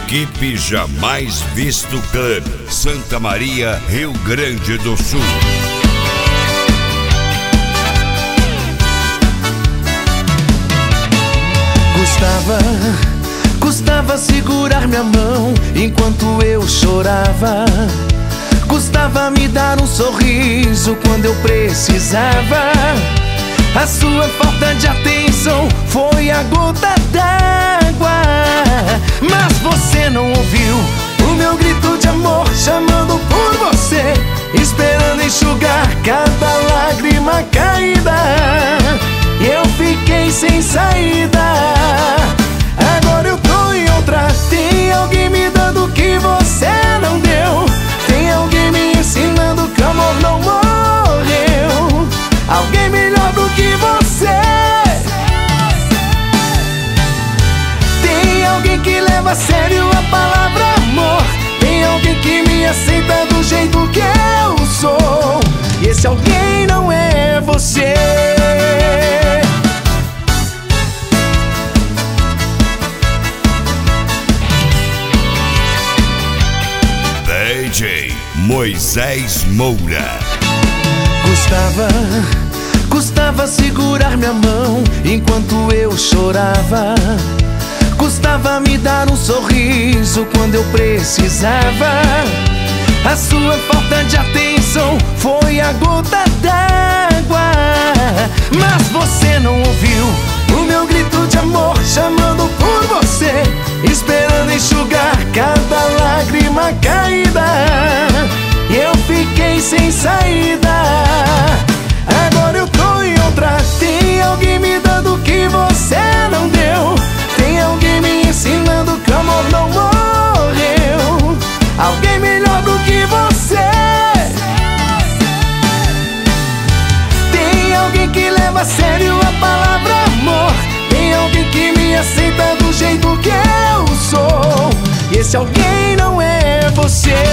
Equipe Jamais Visto Club, Santa Maria, Rio Grande do Sul. Custava segurar minha mão enquanto eu chorava. Custava me dar um sorriso quando eu precisava. A sua falta de atenção foi a gota d'água. Mas você não ouviu o meu grito de amor chamando por você, esperando enxugar cada lágrima caída. E eu fiquei sem saída. Agora eu tô em outra. Tem alguém me dando o que você não deu. Tem alguém me ensinando que o amor não morreu. Alguém melhor do que você. Tem alguém que leva a sério a palavra amor. Tem alguém que me aceita do jeito que eu sou. E esse alguém não é você. DJ Moisés Moura. Custava segurar minha mão enquanto eu chorava. Custava me dar um sorriso quando eu precisava. A sua falta de atenção foi a gota d'água. Mas você não ouviu o meu grito de amor chamando por você, esperando enxugar cada lágrima caída. E eu fiquei sem saída. Agora eu tô em outra. Tem alguém me dando o que você não deu. Tem alguém me ensinando que o amor não morreu. Alguém melhor do que você. Tem alguém que leva a sério a palavra amor. Tem alguém que me aceita do jeito que eu sou. E esse alguém não é você.